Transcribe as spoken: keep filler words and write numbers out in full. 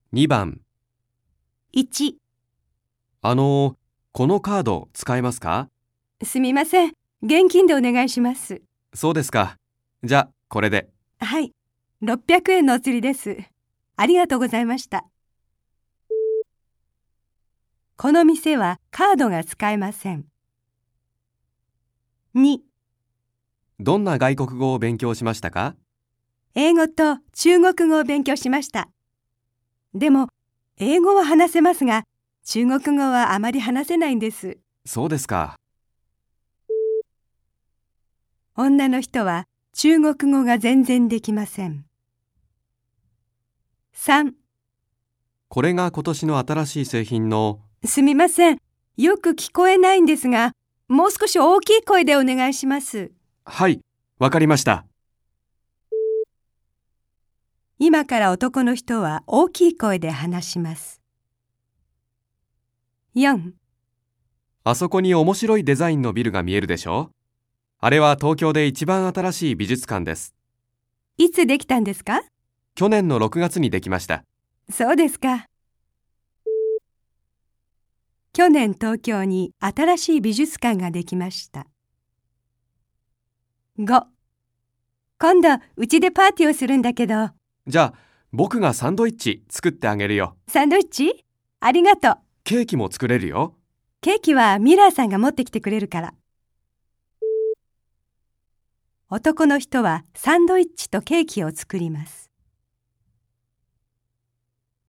にばん、 いち、 あの、このカード使えますか？ すみません。現金でお願いします。 そうですか。じゃあ、これで。 はい。ろっぴゃくえんのお釣りです。ありがとうございました。この店はカードが使えません。に、 どんな外国語を勉強しましたか？ 英語と中国語を勉強しました。でも、英語は話せますが、中国語はあまり話せないんです。 そうですか。 女の人は中国語が全然できません。さん、 これが今年の新しい製品の、 すみません。よく聞こえないんですが、もう少し大きい声でお願いします。 はい、わかりました。 今から男の人は大きい声で話します。よん、 あそこに面白いデザインのビルが見えるでしょ？あれは東京で一番新しい美術館です。 いつできたんですか？ 去年のろくがつにできました。 そうですか。去年東京に新しい美術館ができました。ご、今度うちでパーティーをするんだけど。 じゃあ、僕がサンドイッチ作ってあげるよ。 サンドイッチ？ありがとう。 ケーキも作れるよ。 ケーキはミラーさんが持ってきてくれるから。男の人はサンドイッチとケーキを作ります。